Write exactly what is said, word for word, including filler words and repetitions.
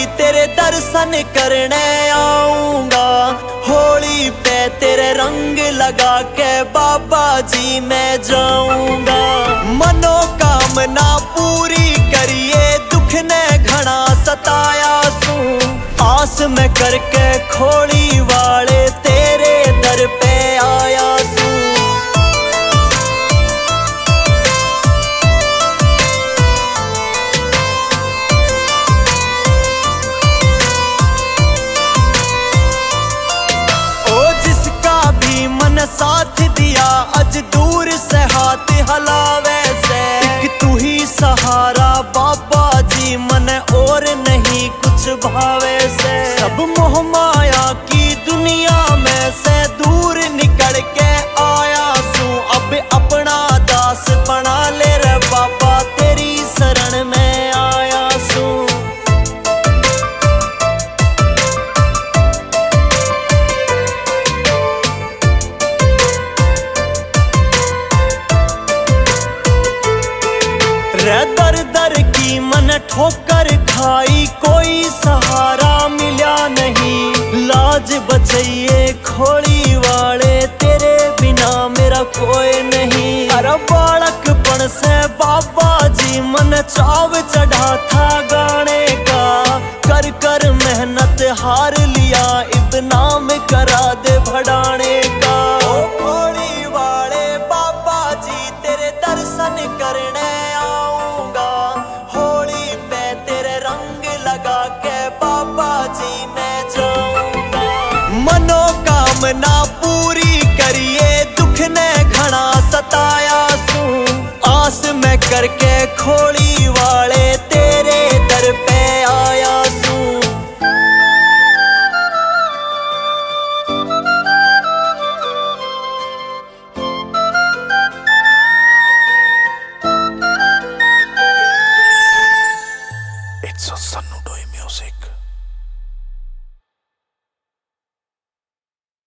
तेरे दर्शन करने आऊंगा। होली पे तेरे रंग लगा के बाबा जी मैं जाऊंगा। मनोकामना पूरी करिए, दुख ने घना सताया सू। आस में करके खोली वाले तेरे दर पे आया सू। मन साथ दिया अज दूर से हाथ हलावे से। एक तू ही सहारा बाबा जी मन और नहीं कुछ भावे से। सब मोह माया की दुनिया में से दूर निकल के आया सू। अब अपना दास बना ले रे बाबा, तेरी शरण में आया सू। दर दर की मन ठोकर खाई, कोई सहारा मिला नहीं। लाज बचाइए खोली वाले, तेरे बिना मेरा कोई नहीं। अरे बालकपन से बाबा जी मन चाव चढ़ा था गाने का। कर कर मेहनत हार लिया, अब नाम करा दे भड़ा